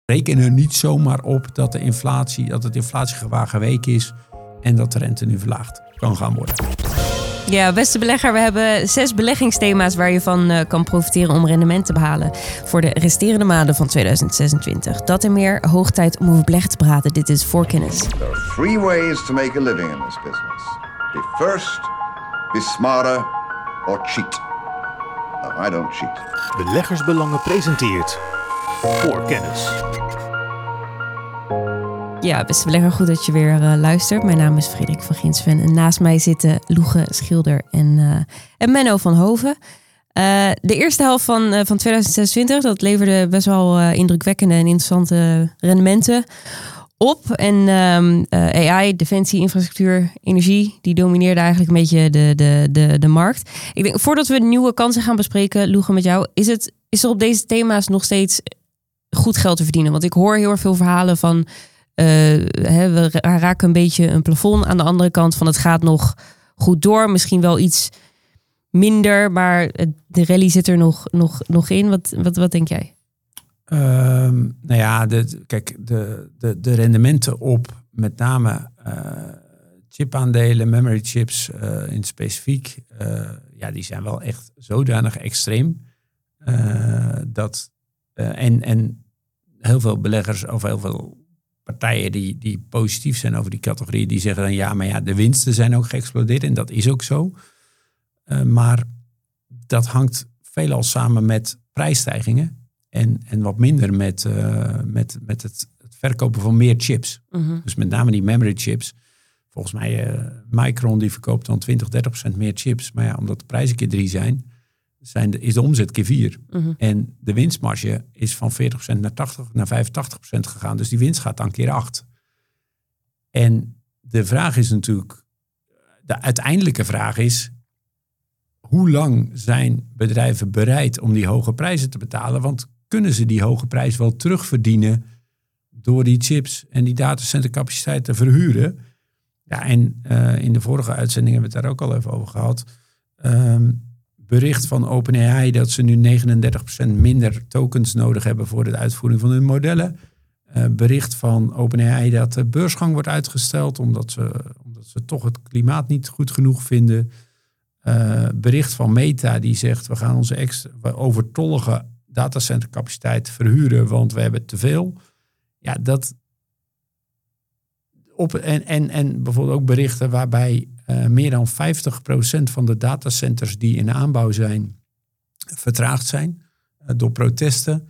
reken er niet zomaar op dat het inflatiegewaar geweken is en dat de rente nu verlaagd kan gaan worden. Ja, beste belegger, we hebben 6 beleggingsthema's waar je van kan profiteren om rendement te behalen voor de resterende maanden van 2026. Dat en meer, hoog tijd om over beleggen te praten. Dit is Voorkennis. There are 3 ways to make a living in this business. Be first, be smarter or cheat. No, I don't cheat. Beleggersbelangen presenteert Voorkennis. Ja, beste belegger, goed dat je weer luistert. Mijn naam is Frederik van Ginsven en naast mij zitten Loege Schilder en Menno van Hoven. De eerste helft van 2026, dat leverde best wel indrukwekkende en interessante rendementen op. En AI, defensie, infrastructuur, energie, die domineerde eigenlijk een beetje de markt. Ik denk, voordat we nieuwe kansen gaan bespreken, Loege, met jou, is er op deze thema's nog steeds goed geld te verdienen? Want ik hoor heel erg veel verhalen van we raken een beetje een plafond. Aan de andere kant van het gaat nog goed door. Misschien wel iets minder, maar de rally zit er nog in. Wat denk jij? De rendementen op met name chipaandelen, memory chips in specifiek, die zijn wel echt zodanig extreem en heel veel beleggers of heel veel partijen die positief zijn over die categorieën, die zeggen dan de winsten zijn ook geëxplodeerd en dat is ook zo. Maar dat hangt veelal samen met prijsstijgingen en wat minder met het verkopen van meer chips. Uh-huh. Dus met name die memory chips. Volgens mij Micron die verkoopt dan 20-30% meer chips. Maar ja, omdat de prijzen keer 3 zijn, is de omzet keer 4. Uh-huh. En de winstmarge is van 40% naar 85% gegaan. Dus die winst gaat dan keer 8. En de vraag is natuurlijk, de uiteindelijke vraag is, hoe lang zijn bedrijven bereid om die hoge prijzen te betalen? Want kunnen ze die hoge prijs wel terugverdienen door die chips en die datacentercapaciteit te verhuren? Ja, en in de vorige uitzending hebben we het daar ook al even over gehad. Bericht van OpenAI dat ze nu 39% minder tokens nodig hebben voor de uitvoering van hun modellen. Bericht van OpenAI dat de beursgang wordt uitgesteld omdat ze toch het klimaat niet goed genoeg vinden. Bericht van Meta die zegt we gaan onze overtollige datacentercapaciteit verhuren, want we hebben te veel. Ja, dat en bijvoorbeeld ook berichten waarbij meer dan 50% van de datacenters die in aanbouw zijn vertraagd zijn door protesten.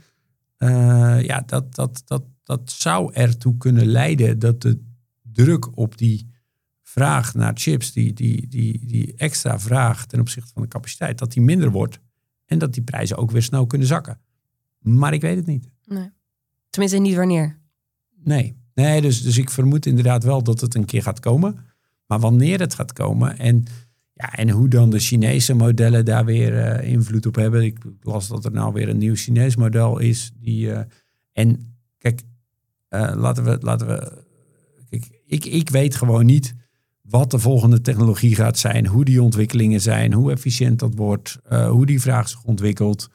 Dat zou ertoe kunnen leiden dat de druk op die vraag naar chips, die extra vraag ten opzichte van de capaciteit, dat die minder wordt en dat die prijzen ook weer snel kunnen zakken. Maar ik weet het niet. Nee. Tenminste niet wanneer. Nee, dus ik vermoed inderdaad wel dat het een keer gaat komen. Maar wanneer het gaat komen en hoe dan de Chinese modellen daar weer invloed op hebben. Ik las dat er nou weer een nieuw Chinees model is. Ik weet gewoon niet wat de volgende technologie gaat zijn. Hoe die ontwikkelingen zijn. Hoe efficiënt dat wordt. Hoe die vraag zich ontwikkelt.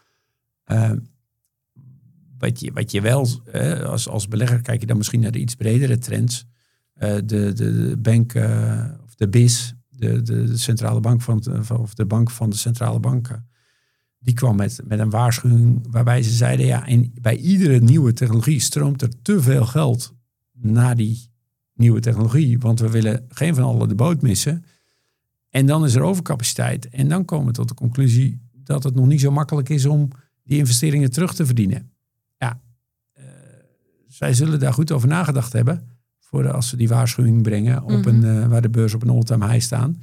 Wat je wel, als belegger kijk je dan misschien naar de iets bredere trends. De bank, of de BIS, de centrale bank of de bank van de centrale banken, die kwam met een waarschuwing waarbij ze zeiden, bij iedere nieuwe technologie stroomt er te veel geld naar die nieuwe technologie, want we willen geen van allen de boot missen. En dan is er overcapaciteit. En dan komen we tot de conclusie dat het nog niet zo makkelijk is om die investeringen terug te verdienen. Ja, zij zullen daar goed over nagedacht hebben als ze die waarschuwing brengen op waar de beurs op een all-time high staan.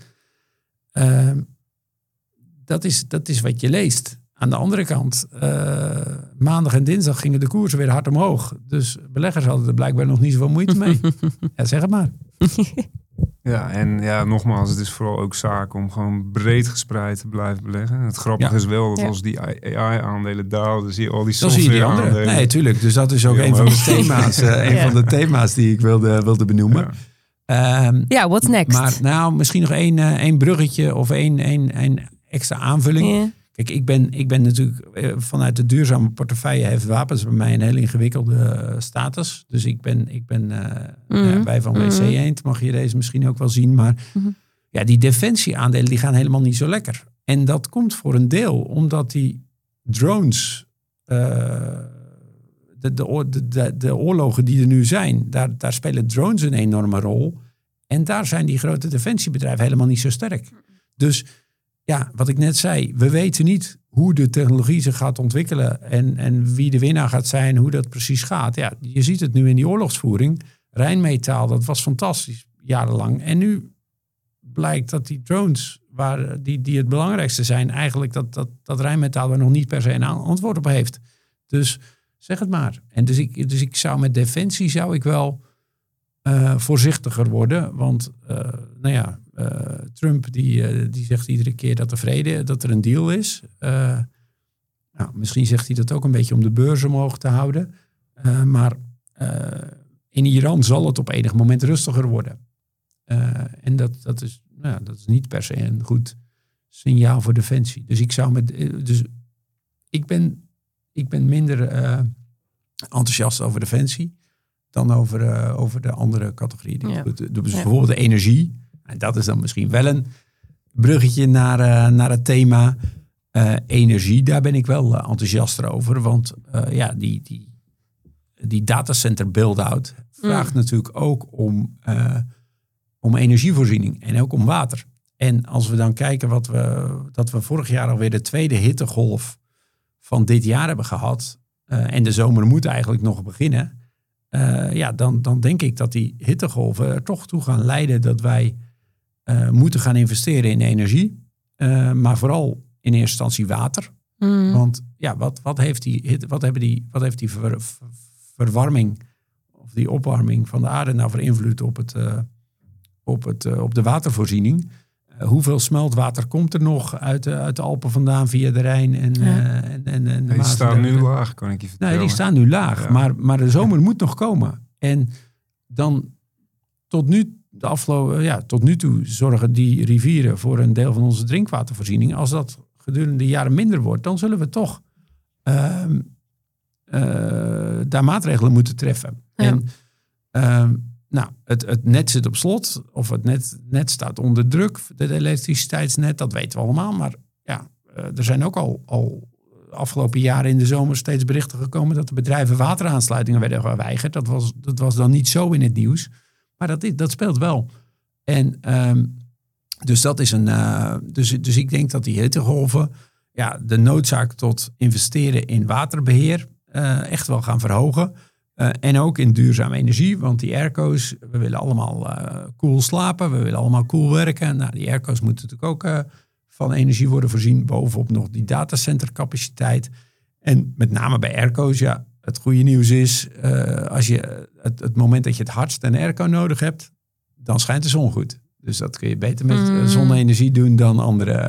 Dat is wat je leest. Aan de andere kant, maandag en dinsdag gingen de koersen weer hard omhoog. Dus beleggers hadden er blijkbaar nog niet zoveel moeite mee. Ja, zeg het maar. Ja, en nogmaals, het is vooral ook zaak om gewoon breed gespreid te blijven beleggen. Het grappige is wel dat als die AI-aandelen dalen, zie je al die software-aandelen. Nee, tuurlijk. Dus dat is ook een van de thema's. Van de thema's die ik wilde benoemen. What's next? Maar misschien nog één bruggetje of één extra aanvulling. Yeah. Kijk, ik ben natuurlijk vanuit de duurzame portefeuille heeft wapens bij mij een heel ingewikkelde status. Dus ik ben bij Van WC Eend mag je deze misschien ook wel zien. Maar ja, die defensieaandelen die gaan helemaal niet zo lekker. En dat komt voor een deel omdat die drones, de oorlogen die er nu zijn, daar spelen drones een enorme rol. En daar zijn die grote defensiebedrijven helemaal niet zo sterk. Dus ja, wat ik net zei, we weten niet hoe de technologie zich gaat ontwikkelen en wie de winnaar gaat zijn, hoe dat precies gaat. Ja, je ziet het nu in die oorlogsvoering. Rijnmetaal, dat was fantastisch jarenlang. En nu blijkt dat die drones, die het belangrijkste zijn, eigenlijk dat Rijnmetaal er nog niet per se een antwoord op heeft. Dus zeg het maar. En dus ik zou met defensie wel voorzichtiger worden. Want Trump die zegt iedere keer dat er een deal is. Misschien zegt hij dat ook een beetje om de beurs omhoog te houden. Maar in Iran zal het op enig moment rustiger worden. En dat is niet per se een goed signaal voor defensie. Dus ik ben minder enthousiast over defensie dan over de andere categorieën. Ja. Dus bijvoorbeeld de energie. En dat is dan misschien wel een bruggetje naar het thema energie. Daar ben ik wel enthousiaster over. Want die datacenter build-out vraagt natuurlijk ook om energievoorziening en ook om water. En als we dan kijken dat we vorig jaar alweer de tweede hittegolf van dit jaar hebben gehad. En de zomer moet eigenlijk nog beginnen. Dan denk ik dat die hittegolven er toch toe gaan leiden dat wij moeten gaan investeren in energie. Maar vooral in eerste instantie water. Want ja, wat heeft die verwarming of die opwarming van de aarde nou voor invloed op de watervoorziening? Hoeveel smeltwater komt er nog uit de Alpen vandaan via de Rijn en de Maas? Die staan nu laag, kan ik je vertellen. Nee, die staan nu laag. Ja. Maar de zomer moet nog komen. En dan tot nu toe zorgen die rivieren voor een deel van onze drinkwatervoorziening. Als dat gedurende de jaren minder wordt, dan zullen we toch daar maatregelen moeten treffen. Ja. En het net zit op slot of het net staat onder druk. Het elektriciteitsnet, dat weten we allemaal. Maar ja, er zijn ook al afgelopen jaren in de zomer steeds berichten gekomen dat de bedrijven wateraansluitingen werden geweigerd. Dat was dan niet zo in het nieuws. Maar dat speelt wel. En dus dat is dus ik denk dat die hittegolven de noodzaak tot investeren in waterbeheer echt wel gaan verhogen. En ook in duurzame energie, want die airco's, we willen allemaal koel slapen, we willen allemaal koel werken. Nou, die airco's moeten natuurlijk ook van energie worden voorzien, bovenop nog die datacentercapaciteit. En met name bij airco's, het goede nieuws is, als je het moment dat je het hardst een airco nodig hebt, dan schijnt de zon goed. Dus dat kun je beter met zonne-energie doen dan andere.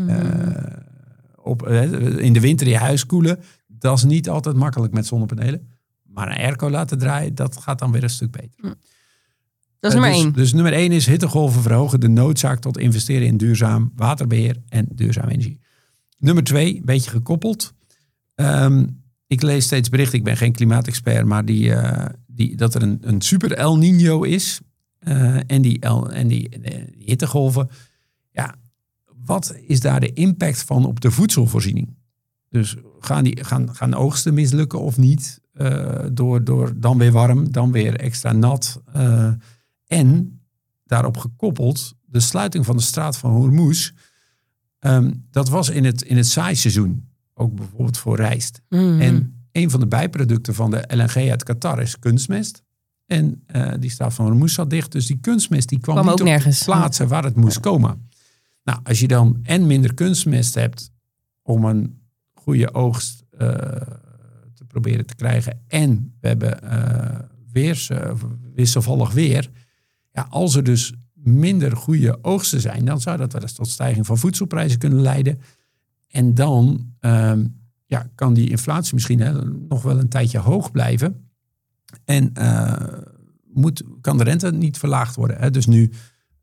In de winter je huis koelen, dat is niet altijd makkelijk met zonnepanelen. Maar een airco laten draaien, dat gaat dan weer een stuk beter. Dat is nummer 1. Dus nummer 1 is hittegolven verhogen de noodzaak tot investeren in duurzaam waterbeheer en duurzame energie. Nummer 2, een beetje gekoppeld. Ik lees steeds berichten, ik ben geen klimaatexpert, maar dat er een super El Niño is. En die hittegolven. Ja, wat is daar de impact van op de voedselvoorziening? Dus gaan oogsten mislukken of niet? Door dan weer warm, dan weer extra nat. En daarop gekoppeld de sluiting van de straat van Hormuz. Dat was in het saaiseizoen. Ook bijvoorbeeld voor rijst. En een van de bijproducten van de LNG uit Qatar is kunstmest. En die straat van Hormuz zat dicht. Dus die kunstmest die kwam niet op de plaatsen waar het moest komen. Nou, als je dan minder kunstmest hebt om een goede oogst te proberen te krijgen. En we hebben wisselvallig weer. Ja, als er dus minder goede oogsten zijn, dan zou dat wel eens tot stijging van voedselprijzen kunnen leiden. En dan kan die inflatie misschien nog wel een tijdje hoog blijven. En kan de rente niet verlaagd worden. Hè? Dus nu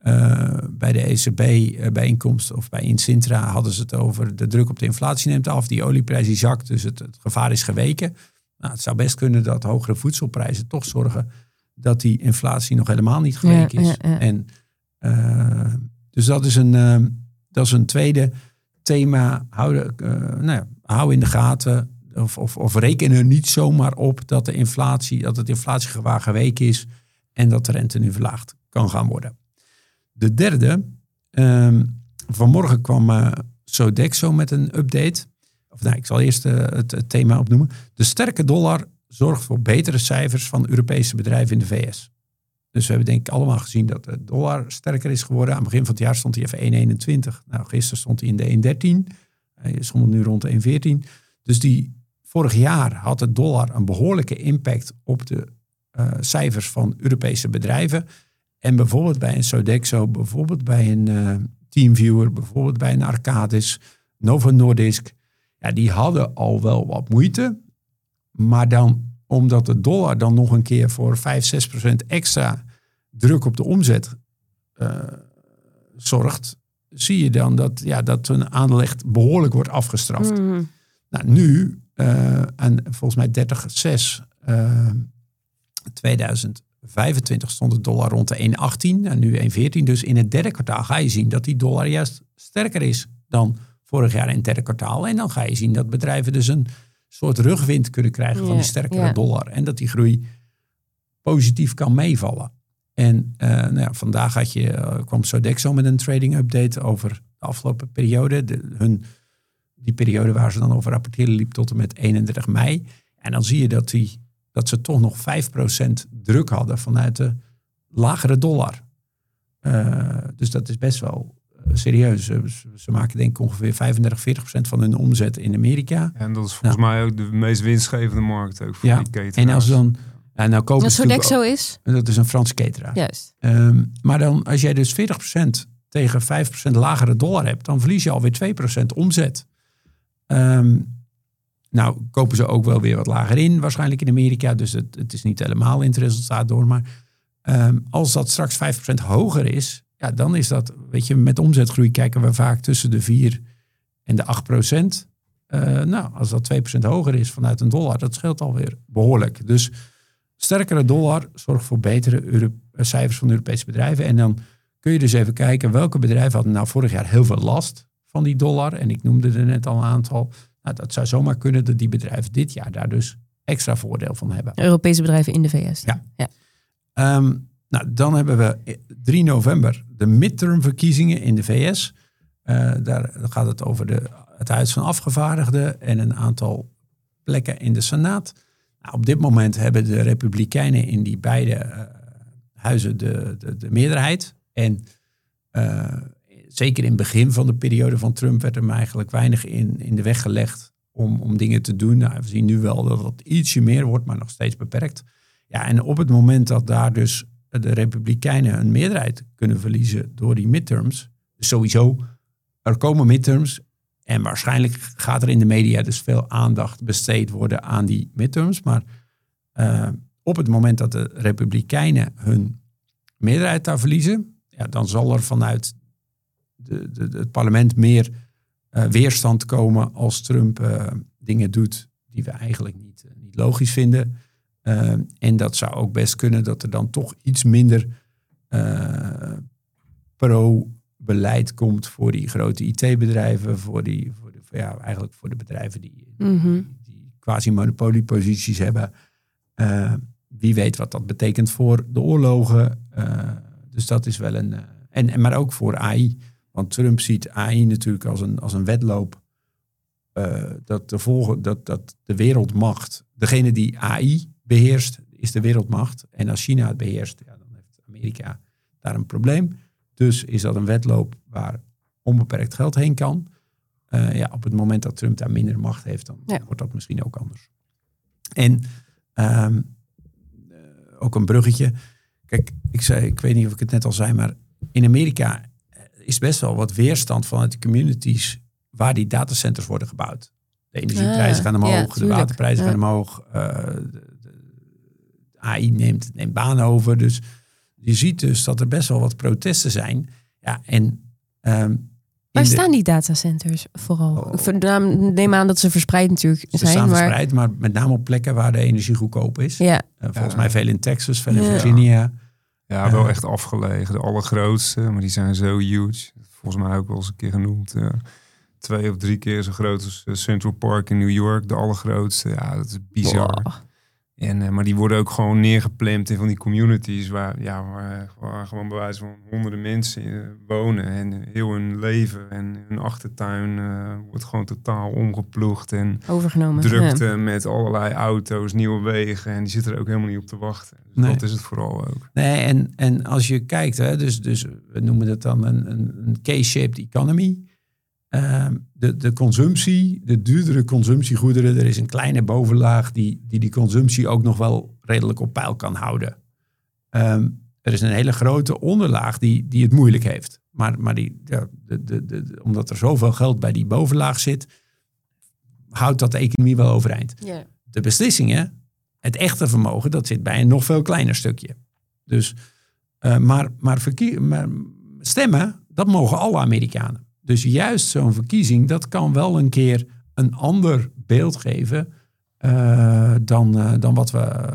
bij de ECB-bijeenkomst of bij Insintra hadden ze het over de druk op de inflatie neemt af. Die olieprijs die zakt, dus het gevaar is geweken. Nou, het zou best kunnen dat hogere voedselprijzen toch zorgen dat die inflatie nog helemaal niet geweken is. Ja. En, dus dat is een tweede thema. Hou in de gaten of reken er niet zomaar op dat het inflatiegevaar geweken is en dat de rente nu verlaagd kan gaan worden. De derde, vanmorgen kwam Sodexo met een update. Ik zal eerst het thema opnoemen. De sterke dollar zorgt voor betere cijfers van Europese bedrijven in de VS. Dus we hebben denk ik allemaal gezien dat de dollar sterker is geworden. Aan het begin van het jaar stond hij even 1,21. Nou, gisteren stond hij in de 1,13. Hij stond nu rond de 1,14. Dus vorig jaar had de dollar een behoorlijke impact op de cijfers van Europese bedrijven. En bijvoorbeeld bij een Sodexo, bijvoorbeeld bij een Teamviewer, bijvoorbeeld bij een Arcadis, Novo Nordisk. Ja, die hadden al wel wat moeite. Maar dan, omdat de dollar dan nog een keer voor 5-6% extra druk op de omzet zorgt, zie je dan dat hun aanleg behoorlijk wordt afgestraft. Mm. Nou, nu, en volgens mij 2025 stond de dollar rond de 1,18 en nu 1,14. Dus in het derde kwartaal ga je zien dat die dollar juist sterker is dan vorig jaar in het derde kwartaal. En dan ga je zien dat bedrijven dus een soort rugwind kunnen krijgen van die sterkere dollar. En dat die groei positief kan meevallen. En vandaag kwam Sodexo met een trading update over de afgelopen periode. Die periode waar ze dan over rapporteren liep tot en met 31 mei. En dan zie je dat ze toch nog 5% druk hadden vanuit de lagere dollar. Dus dat is best wel serieus. Ze maken denk ik ongeveer 35-40% van hun omzet in Amerika. En dat is volgens mij ook de meest winstgevende markt ook voor die cateraars. En als dan... nou kopen ze Sodexo is? Dat is een Franse cateraar. Juist. Maar dan als jij dus 40% tegen 5% lagere dollar hebt, dan verlies je alweer 2% omzet. Nou kopen ze ook wel weer wat lager in, waarschijnlijk in Amerika. Dus het is niet helemaal in het resultaat door. Maar als dat straks 5% hoger is, ja, dan is dat, weet je, met omzetgroei kijken we vaak tussen de 4 en de 8%. Als dat 2% hoger is vanuit een dollar, dat scheelt alweer behoorlijk. Dus sterkere dollar zorgt voor betere cijfers van Europese bedrijven. En dan kun je dus even kijken welke bedrijven hadden nou vorig jaar heel veel last van die dollar. En ik noemde er net al een aantal. Nou, dat zou zomaar kunnen dat die bedrijven dit jaar daar dus extra voordeel van hebben. Europese bedrijven in de VS. Ja. Dan hebben we 3 november de midtermverkiezingen in de VS. Daar gaat het over het Huis van Afgevaardigden en een aantal plekken in de Senaat. Nou, op dit moment hebben de Republikeinen in die beide huizen de meerderheid. En zeker in het begin van de periode van Trump werd hem eigenlijk weinig in de weg gelegd om dingen te doen. Nou, we zien nu wel dat het ietsje meer wordt, maar nog steeds beperkt. Ja, en op het moment dat daar dus de Republikeinen een meerderheid kunnen verliezen door die midterms. Dus sowieso, er komen midterms. En waarschijnlijk gaat er in de media dus veel aandacht besteed worden aan die midterms. Maar op het moment dat de Republikeinen hun meerderheid daar verliezen, ja, dan zal er vanuit het parlement meer weerstand komen als Trump dingen doet die we eigenlijk niet logisch vinden. En dat zou ook best kunnen dat er dan toch iets minder pro-beleid komt voor die grote IT-bedrijven, eigenlijk voor de bedrijven die quasi-monopolieposities hebben. Wie weet wat dat betekent voor de oorlogen. Dus dat is wel maar ook voor AI. Want Trump ziet AI natuurlijk als een wedloop. Dat de wereldmacht, degene die AI beheerst, is de wereldmacht. En als China het beheerst, ja, dan heeft Amerika daar een probleem. Dus is dat een wedloop waar onbeperkt geld heen kan. Op het moment dat Trump daar minder macht heeft, dan wordt dat misschien ook anders. En ook een bruggetje. Kijk, ik weet niet of ik het net al zei, maar in Amerika is best wel wat weerstand vanuit de communities waar die datacenters worden gebouwd. De energieprijzen gaan omhoog, de waterprijzen gaan omhoog. De AI neemt banen over. Dus je ziet dus dat er best wel wat protesten zijn. Ja, en waar staan die datacenters vooral? Ik neem aan dat ze verspreid natuurlijk zijn. Ze staan verspreid, maar met name op plekken waar de energie goedkoop is. Ja. Volgens mij veel in Texas, veel in Virginia. Ja, wel echt afgelegen. De allergrootste, maar die zijn zo huge. Volgens mij ook wel eens een keer genoemd. 2 of 3 keer zo groot als Central Park in New York. De allergrootste. Ja, dat is bizar. Wow. En, maar die worden ook gewoon neergeplemd in van die communities waar gewoon bij wijze van honderden mensen wonen. En heel hun leven en hun achtertuin wordt gewoon totaal omgeploegd. En overgenomen. Drukte met allerlei auto's, nieuwe wegen. En die zitten er ook helemaal niet op te wachten. Dus dat is het vooral ook. Nee, en als je kijkt, hè, dus we noemen het dan een K-shaped economy. De consumptie, de duurdere consumptiegoederen, er is een kleine bovenlaag die consumptie ook nog wel redelijk op peil kan houden. Er is een hele grote onderlaag die het moeilijk heeft. Maar omdat er zoveel geld bij die bovenlaag zit, houdt dat de economie wel overeind. Yeah. De beslissingen, het echte vermogen, dat zit bij een nog veel kleiner stukje. Dus, maar stemmen, dat mogen alle Amerikanen. Dus juist zo'n verkiezing, dat kan wel een keer een ander beeld geven dan wat we...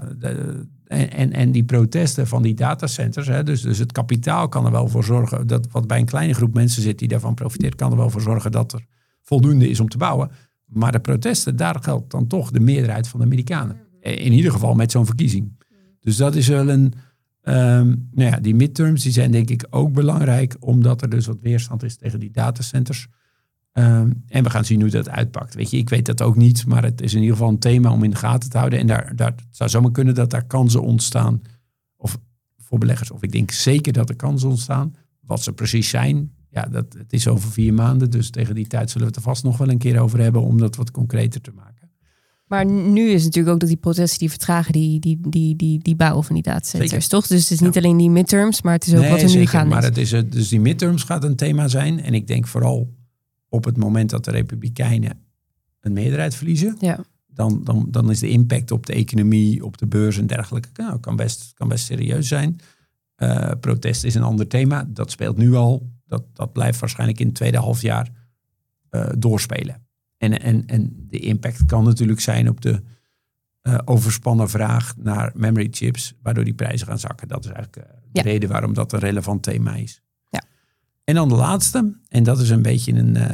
En die protesten van die datacenters, hè, dus het kapitaal kan er wel voor zorgen, dat wat bij een kleine groep mensen zit die daarvan profiteert, kan er wel voor zorgen dat er voldoende is om te bouwen. Maar de protesten, daar geldt dan toch de meerderheid van de Amerikanen. In ieder geval met zo'n verkiezing. Dus dat is wel een... die midterms die zijn denk ik ook belangrijk, omdat er dus wat weerstand is tegen die datacenters. En we gaan zien hoe dat uitpakt. Weet je, ik weet dat ook niet, maar het is in ieder geval een thema om in de gaten te houden. En daar zou zomaar kunnen dat daar kansen ontstaan, of voor beleggers. Of ik denk zeker dat er kansen ontstaan. Wat ze precies zijn, het is over 4 maanden. Dus tegen die tijd zullen we het er vast nog wel een keer over hebben om dat wat concreter te maken. Maar nu is het natuurlijk ook dat die protesten die vertragen die bouw van die datacenters, toch? Dus het is niet alleen die midterms, maar het is ook wat er nu gaan is. Maar het is dus die midterms gaat een thema zijn. En ik denk vooral op het moment dat de Republikeinen een meerderheid verliezen, dan is de impact op de economie, op de beurs en dergelijke, kan best serieus zijn. Protest is een ander thema. Dat speelt nu al. Dat blijft waarschijnlijk in het tweede halfjaar doorspelen. En de impact kan natuurlijk zijn op de overspannen vraag naar memory chips, waardoor die prijzen gaan zakken. Dat is eigenlijk de reden waarom dat een relevant thema is. Ja. En dan de laatste, en dat is een beetje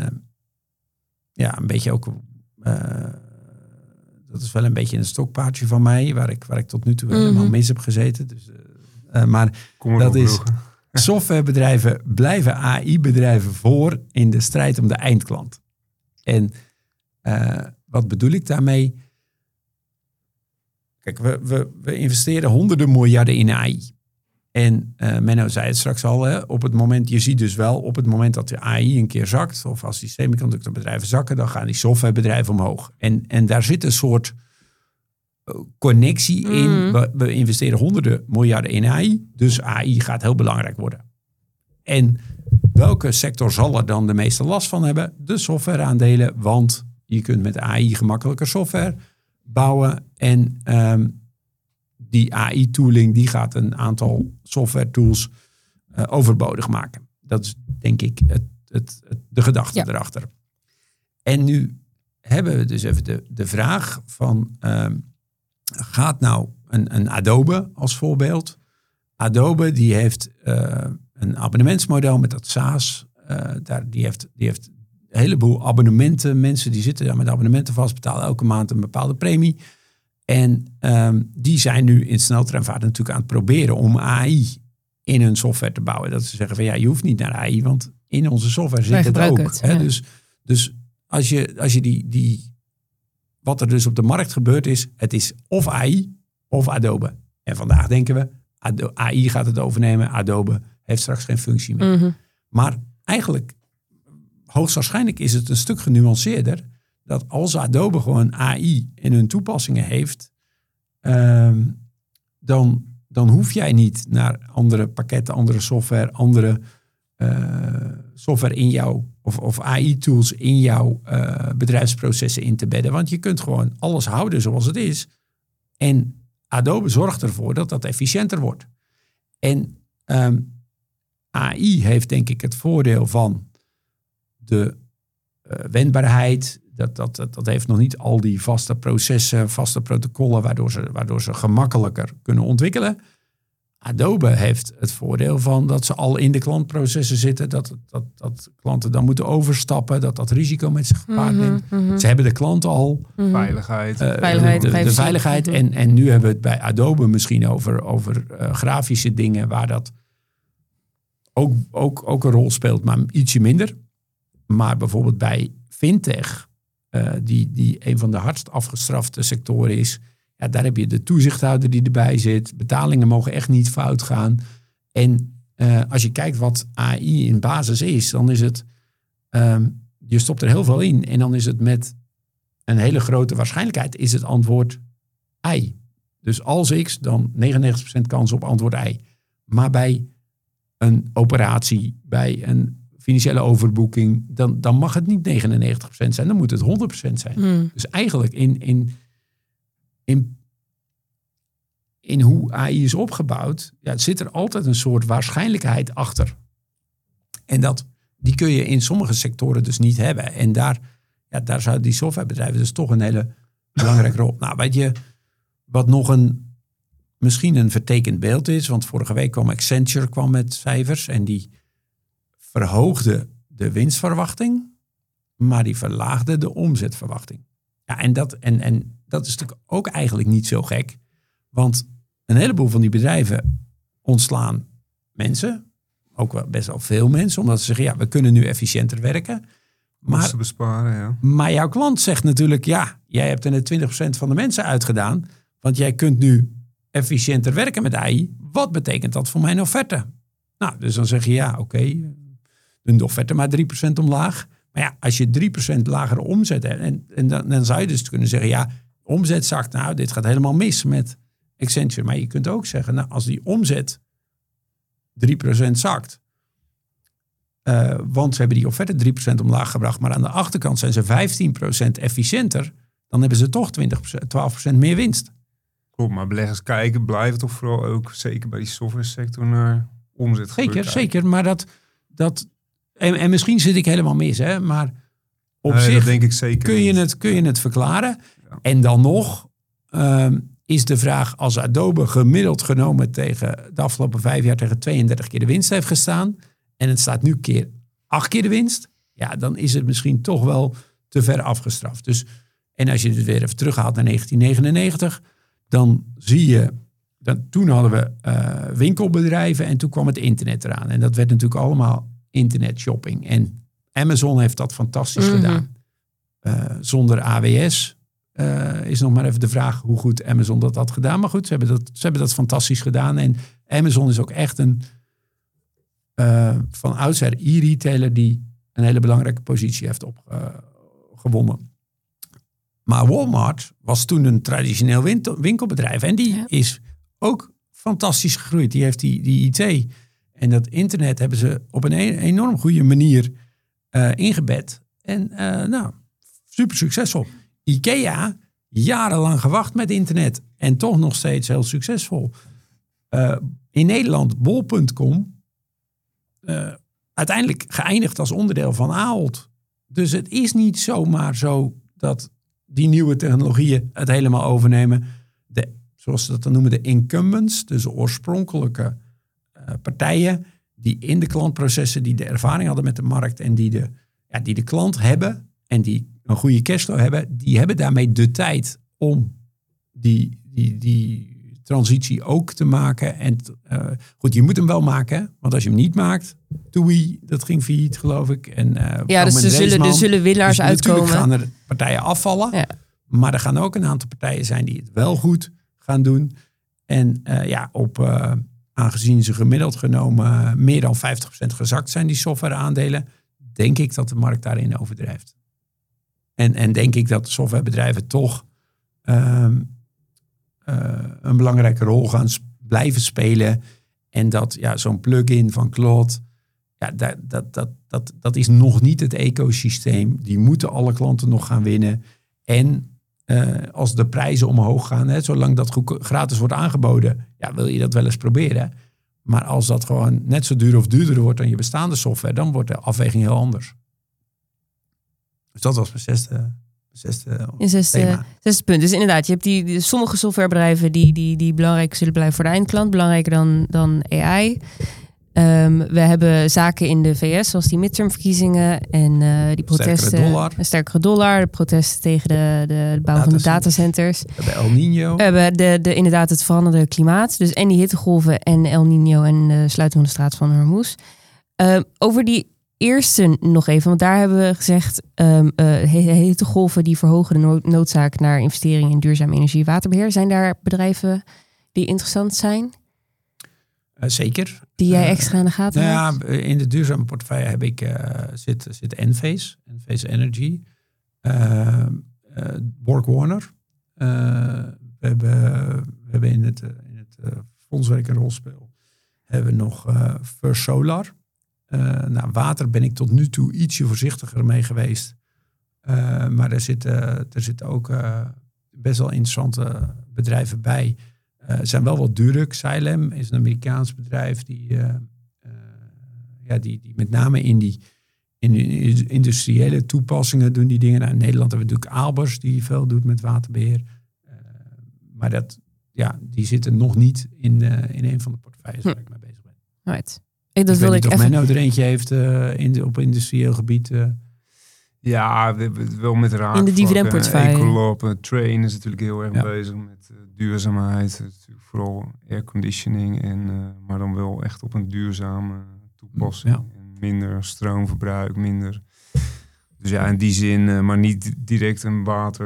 een beetje ook, dat is wel een beetje een stokpaardje van mij, waar ik tot nu toe helemaal mis heb gezeten. Dus, maar dat is, softwarebedrijven blijven AI-bedrijven voor in de strijd om de eindklant. En wat bedoel ik daarmee? Kijk, we investeren honderden miljarden in AI. En Menno zei het straks al, hè, je ziet dus wel op het moment dat de AI een keer zakt, of als die semiconductorbedrijven zakken, dan gaan die softwarebedrijven omhoog. En daar zit een soort connectie in. We investeren honderden miljarden in AI, dus AI gaat heel belangrijk worden. En welke sector zal er dan de meeste last van hebben? De softwareaandelen, want je kunt met AI gemakkelijker software bouwen. En die AI-tooling die gaat een aantal software tools overbodig maken. Dat is denk ik de gedachte erachter. En nu hebben we dus even de vraag van, gaat nou een Adobe als voorbeeld. Adobe die heeft een abonnementsmodel met dat SaaS. Die heeft een heleboel abonnementen. Mensen die zitten daar met abonnementen vast, betalen elke maand een bepaalde premie. En die zijn nu in sneltreinvaart natuurlijk aan het proberen om AI in hun software te bouwen. Dat ze zeggen van je hoeft niet naar AI, want in onze software zit het ook. Het, ja. Dus als je wat er dus op de markt gebeurt is, het is of AI of Adobe. En vandaag denken we, AI gaat het overnemen, Adobe heeft straks geen functie meer. Mm-hmm. Maar eigenlijk, hoogstwaarschijnlijk is het een stuk genuanceerder, dat als Adobe gewoon AI in hun toepassingen heeft, dan hoef jij niet naar andere pakketten, andere software, andere software in jouw, of AI-tools in jouw bedrijfsprocessen in te bedden. Want je kunt gewoon alles houden zoals het is. En Adobe zorgt ervoor dat dat efficiënter wordt. En AI heeft denk ik het voordeel van de wendbaarheid. Dat heeft nog niet al die vaste processen, vaste protocollen, waardoor ze gemakkelijker kunnen ontwikkelen. Adobe heeft het voordeel van dat ze al in de klantprocessen zitten. Dat klanten dan moeten overstappen. Dat risico met zich gepaard neemt. Ze hebben de klant al. Veiligheid. De veiligheid. En nu hebben we het bij Adobe misschien over grafische dingen. Waar dat ook een rol speelt, maar ietsje minder. Maar bijvoorbeeld bij fintech, die een van de hardst afgestrafte sectoren is. Ja, daar heb je de toezichthouder die erbij zit. Betalingen mogen echt niet fout gaan. En als je kijkt wat AI in basis is, dan is het, je stopt er heel veel in. En dan is het met een hele grote waarschijnlijkheid is het antwoord I. Dus als X, dan 99% kans op antwoord I. Maar bij een operatie, bij een financiële overboeking, dan mag het niet 99% zijn. Dan moet het 100% zijn. Dus eigenlijk in hoe AI is opgebouwd, zit er altijd een soort waarschijnlijkheid achter. En die kun je in sommige sectoren dus niet hebben. En daar zouden die softwarebedrijven dus toch een hele belangrijke rol. Nou, weet je, wat nog misschien een vertekend beeld is, want vorige week kwam Accenture met cijfers en die verhoogde de winstverwachting, maar die verlaagde de omzetverwachting. Ja, en dat is natuurlijk ook eigenlijk niet zo gek. Want een heleboel van die bedrijven ontslaan mensen. Ook wel best wel veel mensen. Omdat ze zeggen, we kunnen nu efficiënter werken. Kosten besparen, ja. Maar jouw klant zegt natuurlijk, jij hebt er net 20% van de mensen uitgedaan. Want jij kunt nu efficiënter werken met AI. Wat betekent dat voor mijn offerte? Nou, dus dan zeg je, oké, doe de offerte maar 3% omlaag. Maar ja, als je 3% lagere omzet hebt, en dan zou je dus kunnen zeggen, omzet zakt, nou, dit gaat helemaal mis met Accenture. Maar je kunt ook zeggen, nou, als die omzet 3% zakt, want ze hebben die offerte 3% omlaag gebracht, maar aan de achterkant zijn ze 15% efficiënter, dan hebben ze toch 12% meer winst. Klopt, maar beleggers blijven toch vooral ook, zeker bij die software sector, naar omzet. Zeker, maar dat en misschien zit ik helemaal mis, hè, maar op zich dat denk ik zeker kun je het verklaren. Ja. En dan nog is de vraag, als Adobe gemiddeld genomen tegen de afgelopen 5 jaar tegen 32 keer de winst heeft gestaan en het staat nu 8 keer de winst, dan is het misschien toch wel te ver afgestraft. Dus, en als je het weer even terughaalt naar 1999, dan zie je, toen hadden we winkelbedrijven en toen kwam het internet eraan. En dat werd natuurlijk allemaal internetshopping. En Amazon heeft dat fantastisch gedaan. Zonder AWS is nog maar even de vraag hoe goed Amazon dat had gedaan. Maar goed, ze hebben dat fantastisch gedaan. En Amazon is ook echt een van oudsher e-retailer die een hele belangrijke positie heeft gewonnen. Maar Walmart was toen een traditioneel winkelbedrijf. En die is ook fantastisch gegroeid. Die heeft die IT en dat internet hebben ze op een enorm goede manier ingebed. En super succesvol. IKEA, jarenlang gewacht met internet. En toch nog steeds heel succesvol. In Nederland, bol.com. Uiteindelijk geëindigd als onderdeel van Ahold. Dus het is niet zomaar zo dat die nieuwe technologieën het helemaal overnemen. Zoals ze dat dan noemen, de incumbents. Dus de oorspronkelijke partijen die in de klantprocessen, die de ervaring hadden met de markt en die de klant hebben en die een goede cashflow hebben, die hebben daarmee de tijd om die transitie ook te maken. En goed, je moet hem wel maken, want als je hem niet maakt, TUI, dat ging failliet, geloof ik. En, dus er zullen winnaars uitkomen. Natuurlijk gaan er partijen afvallen, maar er gaan ook een aantal partijen zijn die het wel goed gaan doen. En aangezien ze gemiddeld genomen meer dan 50% gezakt zijn, die softwareaandelen, denk ik dat de markt daarin overdrijft. En denk ik dat de softwarebedrijven toch een belangrijke rol gaan blijven spelen. En dat zo'n plugin van Claude, dat is nog niet het ecosysteem. Die moeten alle klanten nog gaan winnen. En als de prijzen omhoog gaan, zolang dat gratis wordt aangeboden, wil je dat wel eens proberen. Maar als dat gewoon net zo duur of duurder wordt dan je bestaande software, dan wordt de afweging heel anders. Dus dat was mijn zesde Zesde punt. Dus inderdaad, je hebt sommige softwarebedrijven die belangrijk zullen blijven voor de eindklant, belangrijker dan AI. We hebben zaken in de VS, zoals die midtermverkiezingen en die protesten. Een sterkere dollar, de protesten tegen de bouw van de datacenters. We hebben El Niño. We hebben inderdaad het veranderde klimaat. Dus en die hittegolven en El Niño en de sluiting van de straat van Hormuz. Over die eerste nog even, want daar hebben we gezegd, hittegolven die verhogen de noodzaak naar investeringen in duurzame energie, waterbeheer. Zijn daar bedrijven die interessant zijn? Zeker. Die jij extra aan de gaten hebt? Ja, in de duurzame portefeuille heb ik zit Enphase Energy, Borg Warner. We hebben in het fonds waar ik een rol speel, hebben we nog First Solar. Water ben ik tot nu toe ietsje voorzichtiger mee geweest. Maar er zitten ook best wel interessante bedrijven bij. Zijn wel wat duurder. Xylem is een Amerikaans bedrijf die met name in die industriële toepassingen doen die dingen. In Nederland hebben we natuurlijk Aalbers die veel doet met waterbeheer. Maar die zitten nog niet in een van de portefeuilles waar ik mee bezig ben. Right. Ik weet niet of Menno er eentje heeft op industrieel gebied. Ja, we hebben wel met raak. In de dividendportefeuille. Ecolab, Train is natuurlijk heel erg bezig met duurzaamheid. Vooral airconditioning. Maar dan wel echt op een duurzame toepassing. Ja. En minder stroomverbruik, minder. Dus ja, in die zin, maar niet direct een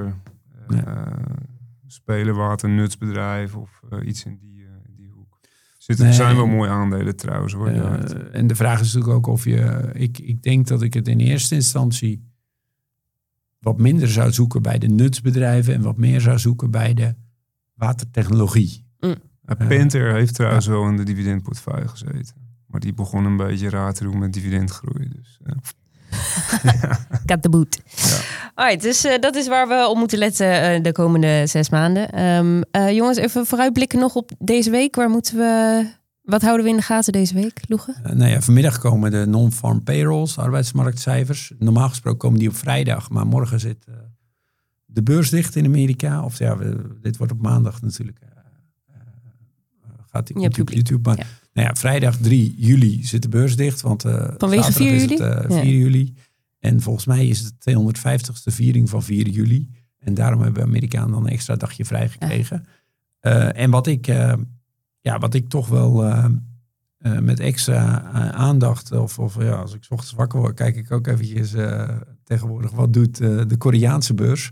waternutsbedrijf of iets in die hoek. Er zijn wel mooie aandelen trouwens hoor. En de vraag is natuurlijk ook of je... Ik denk dat ik het in eerste instantie wat minder zou zoeken bij de nutsbedrijven en wat meer zou zoeken bij de watertechnologie. Panther heeft trouwens wel in de dividendportefeuille gezeten. Maar die begon een beetje raar te doen met dividendgroei. Dus, Got the boot. Ja. Alright, dus dat is waar we op moeten letten de komende 6 maanden. Jongens, even vooruitblikken nog op deze week. Wat houden we in de gaten deze week, Loege? Vanmiddag komen de non-farm payrolls, arbeidsmarktcijfers. Normaal gesproken komen die op vrijdag, maar morgen zit de beurs dicht in Amerika. Of dit wordt op maandag natuurlijk. Gaat die op YouTube. Maar vrijdag 3 juli zit de beurs dicht. Want vanwege 4 juli? Is het 4 juli. En volgens mij is het de 250ste viering van 4 juli. En daarom hebben Amerikanen dan een extra dagje vrij gekregen. En wat ik toch wel met extra aandacht... Of als ik 's ochtends wakker word, kijk ik ook eventjes tegenwoordig... wat doet de Koreaanse beurs?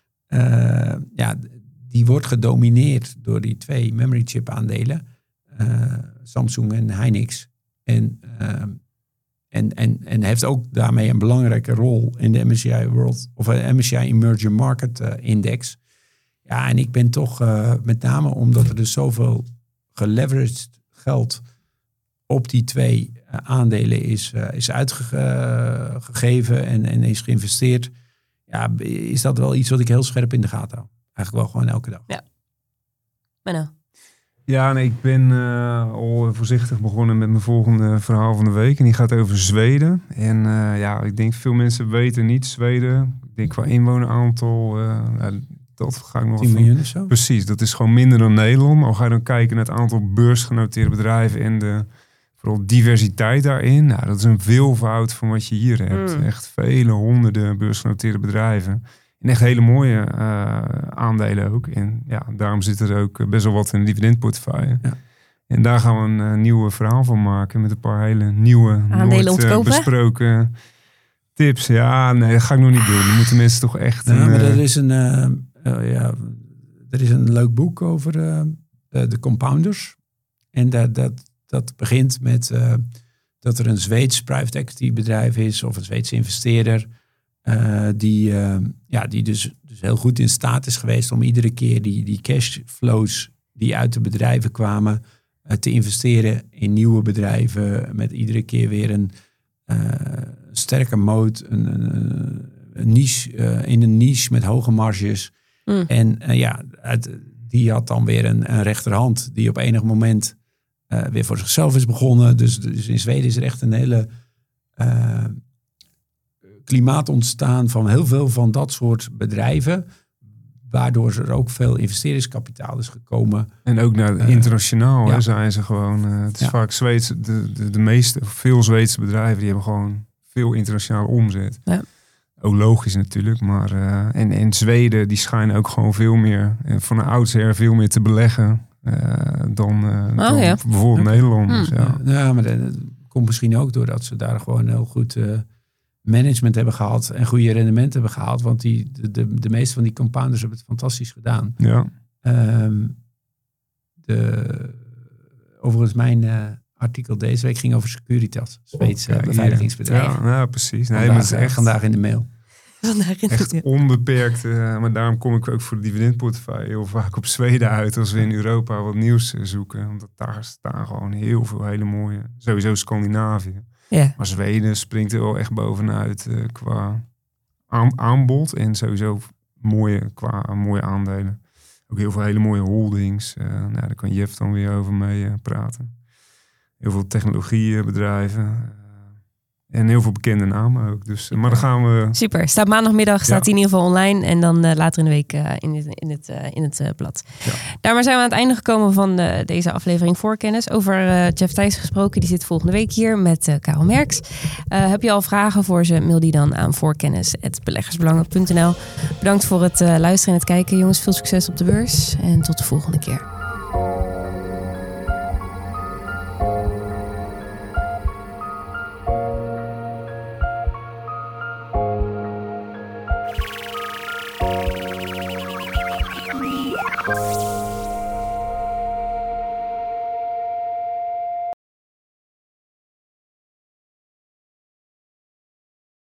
Die wordt gedomineerd door die 2 memory chip aandelen. Samsung en Hynix. En heeft ook daarmee een belangrijke rol in de MSCI World... of MSCI Emerging Market Index. Ja, en ik ben toch met name omdat er dus zoveel... geleveraged geld op die 2 aandelen is uitgegeven en is geïnvesteerd. Ja, is dat wel iets wat ik heel scherp in de gaten hou. Eigenlijk wel gewoon elke dag. Ja. Menno? Ja, ik ben al voorzichtig begonnen met mijn volgende verhaal van de week. En die gaat over Zweden. En ik denk veel mensen weten niet Zweden. Ik denk qua inwoneraantal... dat ga ik nog 10 miljoen of zo? Precies, dat is gewoon minder dan Nederland. Maar ga je dan kijken naar het aantal beursgenoteerde bedrijven en vooral diversiteit daarin. Nou, dat is een veelvoud van wat je hier hebt. Echt vele honderden beursgenoteerde bedrijven. En echt hele mooie aandelen ook. En daarom zit er ook best wel wat in de dividendportefeuille. Ja. En daar gaan we een nieuw verhaal van maken met een paar hele nieuwe, nooit besproken tips. Ja, nee, dat ga ik nog niet doen. Dan moeten mensen toch echt... maar er is er is een leuk boek over de compounders. En dat begint met dat er een Zweeds private equity bedrijf is of een Zweedse investeerder die dus heel goed in staat is geweest om iedere keer die cashflows die uit de bedrijven kwamen te investeren in nieuwe bedrijven met iedere keer weer een sterke moot, een niche in een niche met hoge marges. En die had dan weer een rechterhand die op enig moment weer voor zichzelf is begonnen. Dus in Zweden is er echt een hele klimaat ontstaan van heel veel van dat soort bedrijven. Waardoor er ook veel investeringskapitaal is gekomen. En ook naar internationaal ja. zijn ze gewoon. Het is vaak Zweeds, de meeste, veel Zweedse bedrijven die hebben gewoon veel internationaal omzet. Ja. Ook logisch natuurlijk, maar en Zweden die schijnen ook gewoon veel meer van oudsher veel meer te beleggen dan bijvoorbeeld Nederlanders. Ja, maar dat komt misschien ook doordat ze daar gewoon heel goed management hebben gehad en goede rendementen hebben gehaald, want de meeste van die compounders hebben het fantastisch gedaan. Ja. Overigens mijn artikel deze week ging over Securitas, Zweedse beveiligingsbedrijf. Ja, maar het is echt vandaag in de mail. Echt onbeperkt. Maar daarom kom ik ook voor de dividendportefeuille heel vaak op Zweden uit als we in Europa wat nieuws zoeken. Omdat daar staan gewoon heel veel hele mooie, sowieso Scandinavië. Yeah. Maar Zweden springt er wel echt bovenuit qua aanbod en sowieso mooie aandelen. Ook heel veel hele mooie holdings. Daar kan Jeff dan weer over mee praten. Heel veel technologiebedrijven. En heel veel bekende namen ook. Dus, maar dan gaan we... Super. Staat maandagmiddag staat hij in ieder geval online. En dan later in de week in het blad. Ja. Daarmee zijn we aan het einde gekomen van deze aflevering Voorkennis. Over Jeff Thijs gesproken. Die zit volgende week hier met Karel Merks. Heb je al vragen voor ze? Mail die dan aan voorkennis@beleggersbelangen.nl. Bedankt voor het luisteren en het kijken. Jongens, veel succes op de beurs. En tot de volgende keer. Bye.